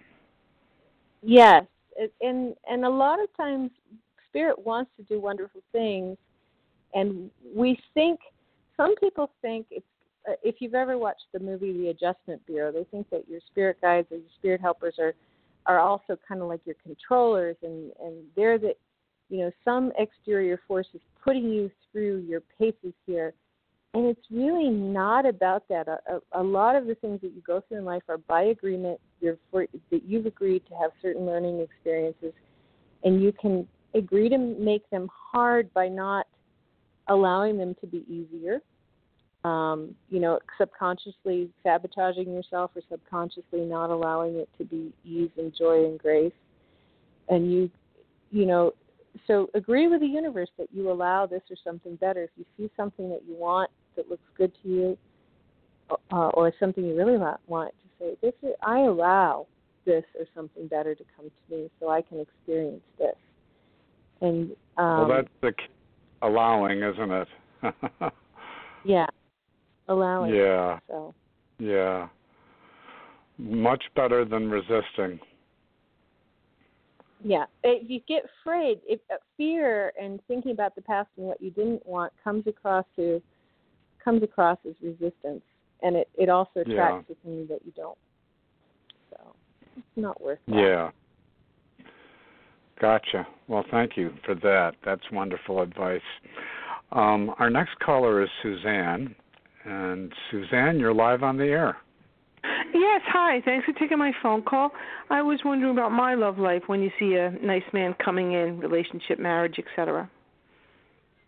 Yes, and and a lot of times Spirit wants to do wonderful things, and we think some people think it's. Uh, if you've ever watched the movie The Adjustment Bureau, they think that your spirit guides or your spirit helpers are, are also kind of like your controllers, and, and they're the, you know, some exterior forces putting you through your paces here. And it's really not about that. A, a, a lot of the things that you go through in life are by agreement. You're for, that you've agreed to have certain learning experiences, and you can agree to make them hard by not allowing them to be easier. Um, you know, subconsciously sabotaging yourself or subconsciously not allowing it to be ease and joy and grace. And you, you know, so agree with the universe that you allow this or something better. If you see something that you want that looks good to you, uh, or something you really want, to say, "This is, I allow this or something better to come to me, so I can experience this." And um, well, that's the key, allowing, isn't it? yeah. Allowing. Yeah. So. Yeah. Much better than resisting. Yeah. If you get afraid, if uh, fear and thinking about the past and what you didn't want comes across to comes across as resistance, and it, it also attracts yeah. the thing that you don't. So it's not worth it. Yeah. Gotcha. Well, thank you for that. That's wonderful advice. Um, our next caller is Suzanne. And Suzanne, you're live on the air. Yes, hi. Thanks for taking my phone call. I was wondering about my love life when you see a nice man coming in, relationship, marriage, et cetera.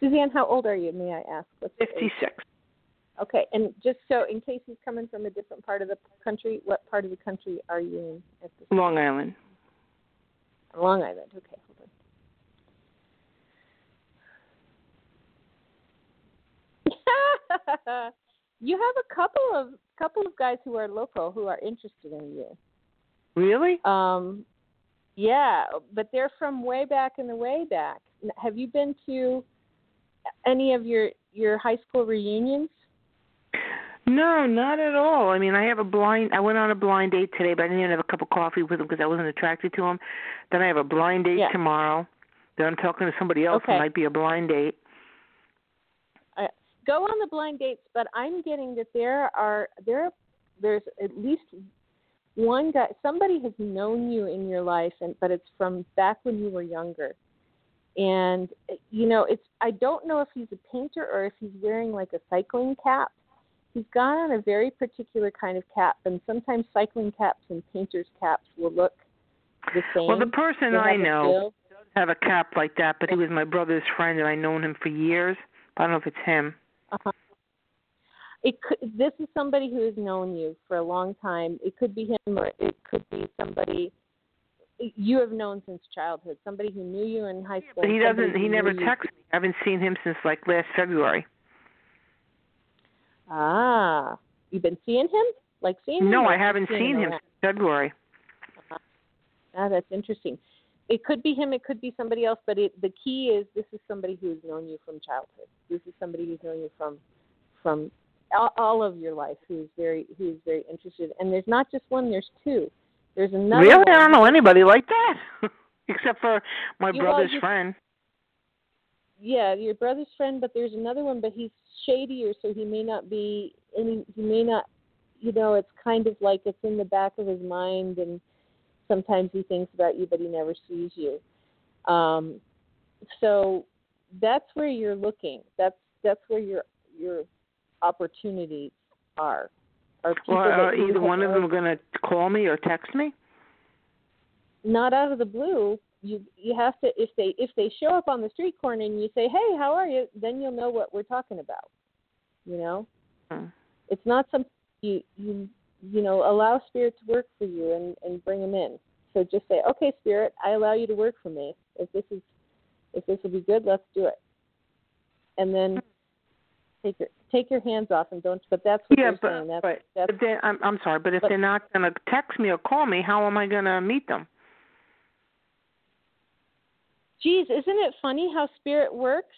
Suzanne, how old are you, may I ask? What's your age? fifty-six. Okay, and just so in case he's coming from a different part of the country, what part of the country are you in at this time? Long Island. Long Island. Okay, hold on. You have a couple of couple of guys who are local who are interested in you. Really? Um, yeah, but they're from way back in the way back. Have you been to any of your your high school reunions? No, not at all. I mean, I have a blind. I went on a blind date today, but I didn't even have a cup of coffee with him because I wasn't attracted to him. Then I have a blind date yeah. tomorrow. Then I'm talking to somebody else okay. who might be a blind date. Uh, go on the blind dates, but I'm getting that there are there there's at least one guy. Somebody has known you in your life, and but it's from back when you were younger. And you know, it's I don't know if he's a painter or if he's wearing like a cycling cap. He's got on a very particular kind of cap, and sometimes cycling caps and painter's caps will look the same. Well, the person they I know does have a cap like that, but he was my brother's friend, and I've known him for years. I don't know if it's him. Uh-huh. It could, this is somebody who has known you for a long time. It could be him, or it could be somebody you have known since childhood. Somebody who knew you in high school. But he doesn't. He never texts me. I haven't seen him since like last February. Ah, you've been seeing him? Like seeing him? No, I haven't seen him since February. Uh-huh. Ah, that's interesting. It could be him. It could be somebody else. But it, the key is this is somebody who's known you from childhood. This is somebody who's known you from from all, all of your life. Who's very who's very interested. And there's not just one. There's two. There's another. Really, one. I don't know anybody like that, except for my you, brother's well, you, friend. Yeah, your brother's friend. But there's another one. But he's shadier, so he may not be any. He may not. You know, it's kind of like it's in the back of his mind, and sometimes he thinks about you, but he never sees you. Um, so that's where you're looking. That's that's where your your opportunities are. Are people well, are either one of them going to call me or text me? Not out of the blue. You you have to if they if they show up on the street corner and you say, "Hey, how are you?" Then you'll know what we're talking about. You know, hmm. It's not something you you you know allow Spirit to work for you and, and bring them in. So just say, "Okay, Spirit, I allow you to work for me. If this is if this will be good, let's do it." And then take your take your hands off and don't. But that's what yeah, they're but, saying. That's, but, that's, but then, I'm I'm sorry, but if but, they're not going to text me or call me, how am I going to meet them? Geez, isn't it funny how Spirit works?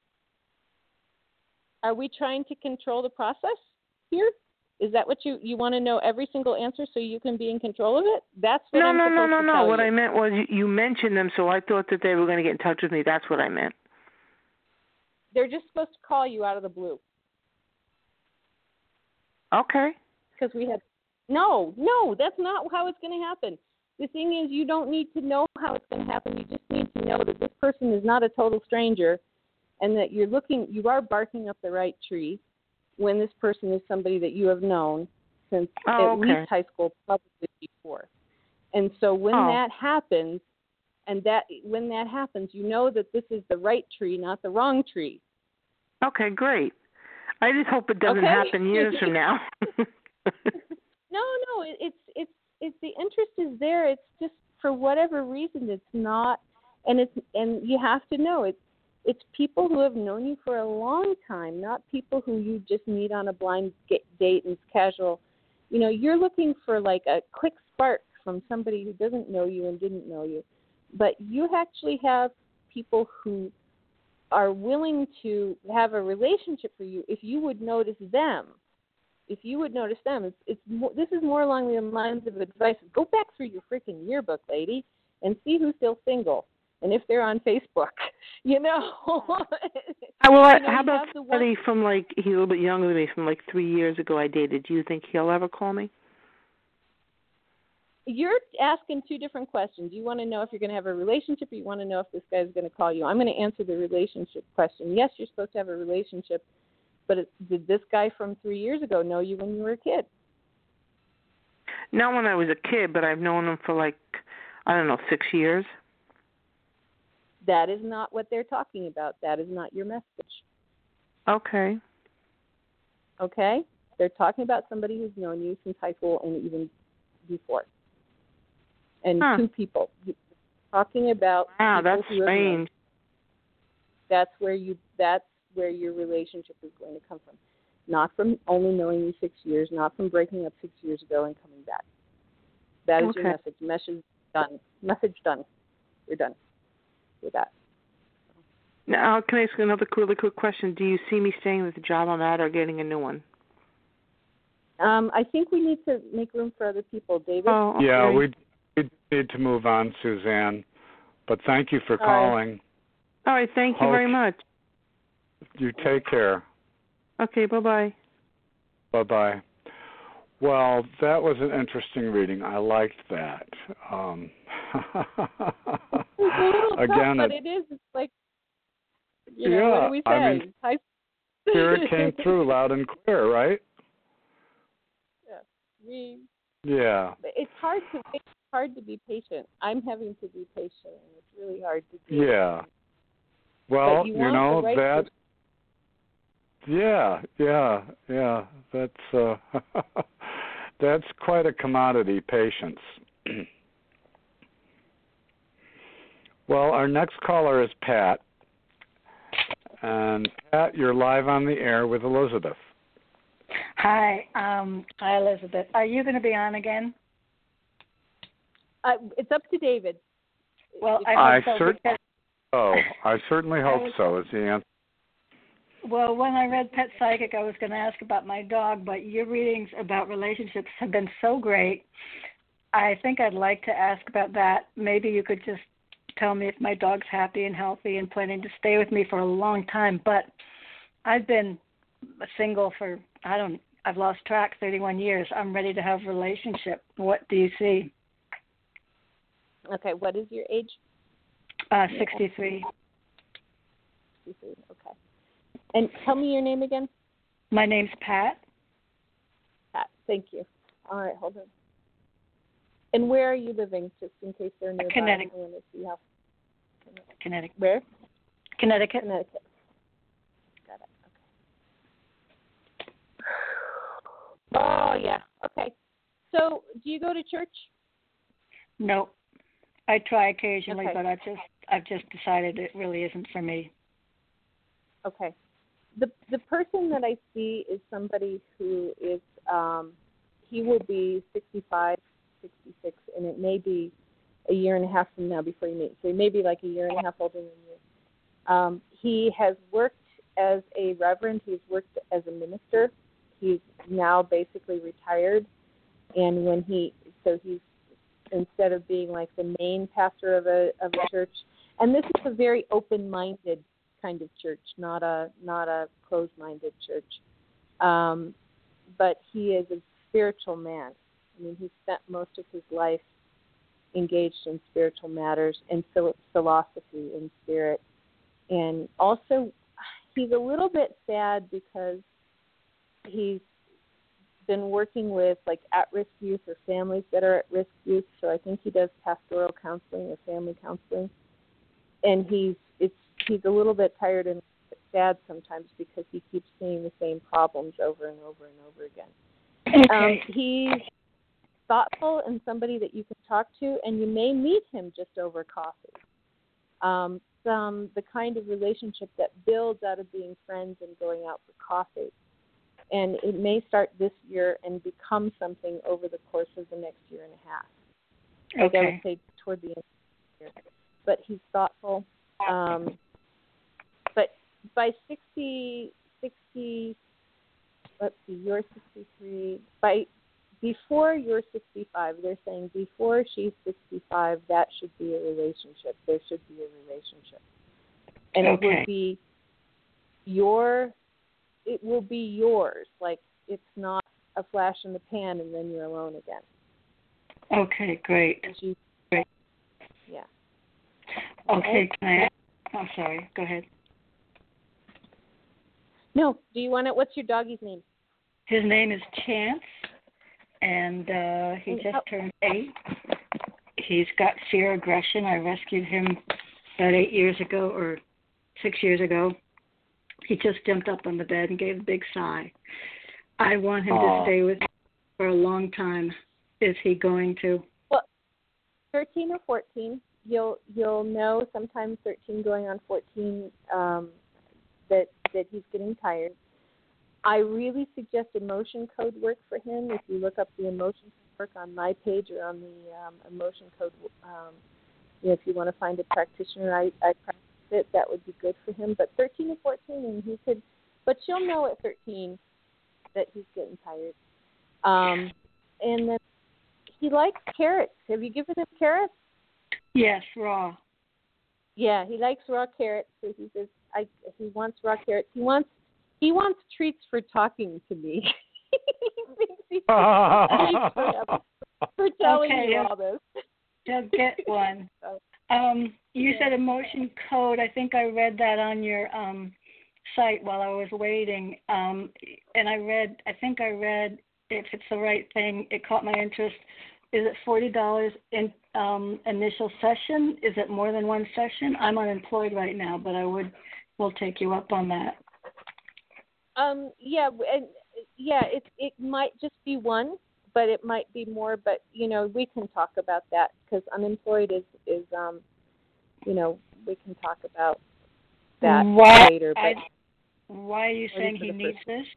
Are we trying to control the process here? Is that what you, you want to know every single answer so you can be in control of it? That's what no, I'm no, supposed no, no, to no. tell What you. I meant was you, you mentioned them, so I thought that they were going to get in touch with me. That's what I meant. They're just supposed to call you out of the blue. Okay. Because we have no, no, that's not how it's going to happen. The thing is, you don't need to know how it's going to happen. You just need to know that this person is not a total stranger, and that you're looking, you are barking up the right tree when this person is somebody that you have known since oh, at okay. least high school, probably before. And so when oh. that happens, and that when that happens, you know that this is the right tree, not the wrong tree. Okay, great. I just hope it doesn't okay? happen years from now. no, no, it, it's it's it's the interest is there. It's just for whatever reason it's not, and it's and you have to know it's it's people who have known you for a long time, not people who you just meet on a blind date and it's casual. You know, you're looking for like a quick spark from somebody who doesn't know you and didn't know you, but you actually have people who are willing to have a relationship for you if you would notice them. If you would notice them, it's, it's more, this is more along the lines of advice. Go back through your freaking yearbook, lady, and see who's still single, and if they're on Facebook. You know. well, you know, how about somebody one... from like he's a little bit younger than me, from like three years ago I dated. Do you think he'll ever call me? You're asking two different questions. You want to know if you're going to have a relationship, or you want to know if this guy's going to call you. I'm going to answer the relationship question. Yes, you're supposed to have a relationship, but it, did this guy from three years ago know you when you were a kid? Not when I was a kid, but I've known him for like, I don't know, six years. that is not what they're talking about. That is not your message. Okay. Okay? They're talking about somebody who's known you since high school and even before. And huh. two people. You're talking about wow, people that's who have strange. known. That's where you that's where your relationship is going to come from. Not from only knowing you six years, not from breaking up six years ago and coming back. That is okay. your message. Message done. Message done. You're done with that. Now, can I ask another really quick question? Do you see me staying with the job I'm at or getting a new one? Um, I think we need to make room for other people, David. Oh, okay. Yeah, we, we need to move on, Suzanne. But thank you for All calling. right. All right, thank you Hope very much. You take care. Okay, bye-bye. Bye-bye. Well, that was an interesting reading. I liked that. Um, it's a little again, tough, but it, it is. It's like, you know, yeah, what do we say? I mean, Hi- Spirit came through loud and clear, right? Yeah. We, yeah. it's hard to it's hard to be patient. I'm having to be patient, and it's really hard to do. Yeah. Well, you, you, want know, the right that, person. yeah, yeah, yeah, that's, uh, that's quite a commodity, patience. Well, our next caller is Pat. And Pat, you're live on the air with Elizabeth. Hi, um, hi Elizabeth. Are you going to be on again? Uh, it's up to David. Well, If I I hope so. cer- Because, oh, I certainly hope was, so. Is the answer? well, when I read Pet Psychic, I was going to ask about my dog, but your readings about relationships have been so great. I think I'd like to ask about that. Maybe you could just tell me if my dog's happy and healthy and planning to stay with me for a long time. But I've been single for, I don't, I've lost track, thirty-one years. I'm ready to have a relationship. What do you see? Okay, what is your age? Uh, sixty-three. sixty-three, okay. And tell me your name again. My name's Pat. Pat, thank you. All right, hold on. And where are you living, just in case they're nearby? Connecticut. I want to see how. Connecticut. Where? Connecticut. Connecticut. Got it. Okay. Oh yeah. Okay. So, do you go to church? No, I try occasionally, Okay. but I've just I've just decided it really isn't for me. Okay. The the person that I see is somebody who is um, he will be sixty-five, sixty-six, and it may be a year and a half from now before you meet. So he may be like a year and a half older than you. Um, he has worked as a reverend. He's worked as a minister. He's now basically retired. And when he, so he's, instead of being like the main pastor of a of a church, and this is a very open-minded kind of church, not a not a closed-minded church. Um, but he is a spiritual man. I mean, he spent most of his life engaged in spiritual matters and philosophy and spirit. And also, he's a little bit sad because he's been working with like at-risk youth or families that are at-risk youth. So I think he does pastoral counseling or family counseling. And he's it's he's a little bit tired and sad sometimes because he keeps seeing the same problems over and over and over again. Okay. Um, he's thoughtful and somebody that you can talk to, and you may meet him just over coffee. Um, some the kind of relationship that builds out of being friends and going out for coffee. And it may start this year and become something over the course of the next year and a half. Like Okay. I would say toward the end of the year. But he's thoughtful. Um, but by sixty, sixty, let's see, you're sixty-three. By before you're sixty-five, they're saying before she's sixty-five, that should be a relationship. There should be a relationship. And Okay. it would be your, it will be yours. Like it's not a flash in the pan and then you're alone again. Okay, great. You, Great. Yeah. Okay, can I, I'm sorry, go ahead. No, do you want it? What's your doggy's name? His name is Chance, and uh, he And just how- turned eight. He's got fear aggression. I rescued him about eight years ago or six years ago. He just jumped up on the bed and gave a big sigh. I want him oh. to stay with me for a long time. Is he going to? Well, thirteen or fourteen, you'll you'll know sometime thirteen going on fourteen um, that that he's getting tired. I really suggest emotion code work for him. If you look up the emotion work on my page or on the um, emotion code, um, you know, if you want to find a practitioner, I, I practice it. That would be good for him. But thirteen or fourteen, and he could. But you'll know at thirteen that he's getting tired. Um, and then he likes carrots. Have you given him carrots? Yes, raw. Yeah, he likes raw carrots. So he says, I. He wants raw carrots. He wants. He wants treats for talking to me. He thinks he's for, for telling okay, you all this. He'll get one. Um, you yeah. said emotion code. I think I read that on your um, site while I was waiting. Um, and I read, I think I read, if it's the right thing, it caught my interest. Is it forty dollars in um, initial session? Is it more than one session? I'm unemployed right now, but I would, will take you up on that. Um, yeah, and yeah, it it might just be one, but it might be more. But you know, we can talk about that because unemployed is is um, you know, we can talk about that why, later. But I, why are you saying he needs this?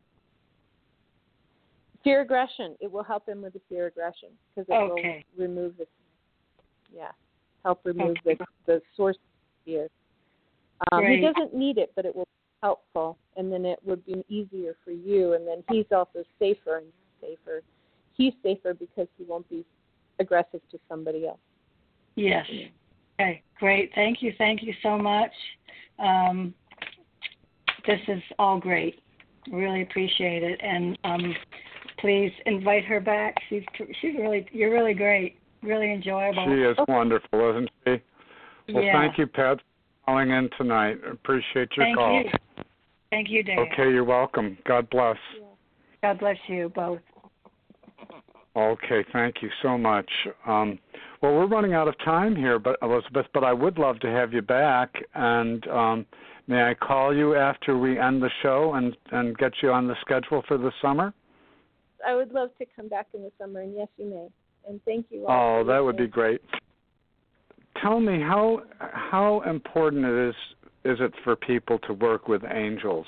Fear aggression. It will help him with the fear aggression because it okay. will remove the yeah, help remove okay. the the source of fear. Um, he doesn't need it, but it will. Helpful, and then it would be easier for you, and then he's also safer and safer. He's safer because he won't be aggressive to somebody else. Yes. Okay, great. Thank you. Thank you so much. Um, this is all great. Really appreciate it, and um, please invite her back. She's she's really you're really great. Really enjoyable. She is wonderful, isn't she? Well, yeah. thank you, Pat, for calling in tonight. Appreciate your thank call. You. Thank you, Dave. Okay, you're welcome. God bless. God bless you both. Okay, thank you so much. Um, well, we're running out of time here, but Elizabeth, but I would love to have you back. And um, may I call you after we end the show and, and get you on the schedule for the summer? I would love to come back in the summer, and yes, you may. And thank you all. Oh, that would be great. Tell me how how important it is is it for people to work with angels?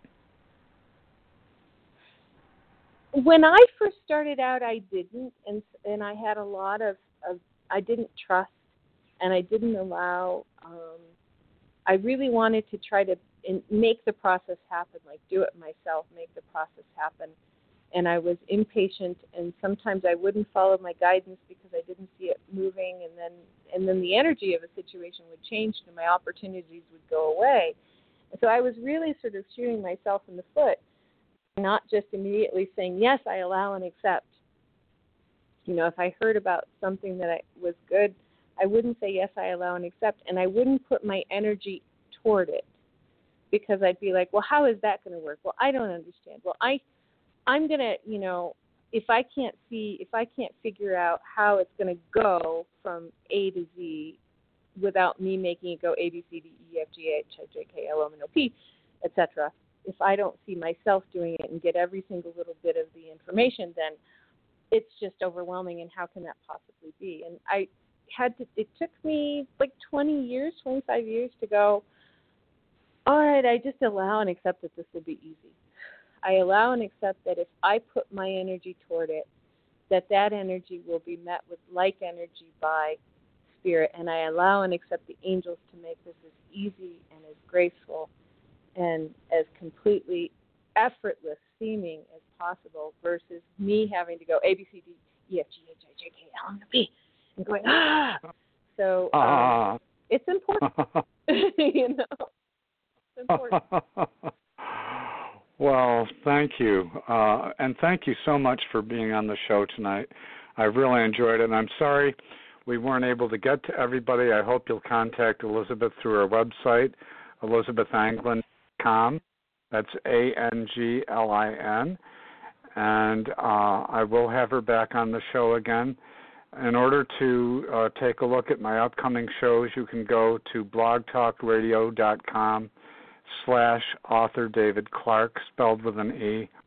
When I first started out, I didn't, and and I had a lot of, of I didn't trust, and I didn't allow. Um, I really wanted to try to in, make the process happen, like do it myself, make the process happen. And I was impatient, and sometimes I wouldn't follow my guidance because I didn't see it moving, and then and then the energy of a situation would change, and my opportunities would go away. And so I was really sort of shooting myself in the foot, not just immediately saying, yes, I allow and accept. You know, if I heard about something that I, was good, I wouldn't say, yes, I allow and accept, and I wouldn't put my energy toward it because I'd be like, well, how is that going to work? Well, I don't understand. Well, I... I'm going to, you know, if I can't see, if I can't figure out how it's going to go from A to Z without me making it go A, B, C, D, E, F, G, H, I, J, K, L, M, N, O, P, et cetera, if I don't see myself doing it and get every single little bit of the information, then it's just overwhelming, and how can that possibly be? And I had to, it took me like twenty years, twenty-five years to go, all right, I just allow and accept that this will be easy. I allow and accept that if I put my energy toward it, that that energy will be met with like energy by spirit. And I allow and accept the angels to make this as easy and as graceful and as completely effortless seeming as possible versus me having to go A, B, C, D, E, F, G, H, I, J, K, L, M, N, O, P and going, ah! So um, uh. it's important. You know, it's important. Well, thank you. Uh, and thank you so much for being on the show tonight. I really enjoyed it. And I'm sorry we weren't able to get to everybody. I hope you'll contact Elizabeth through her website, elizabeth anglin dot com. That's A N G L I N. And uh, I will have her back on the show again. in order to uh, take a look at my upcoming shows, you can go to blogtalkradio.com slash author David Clark, spelled with an E,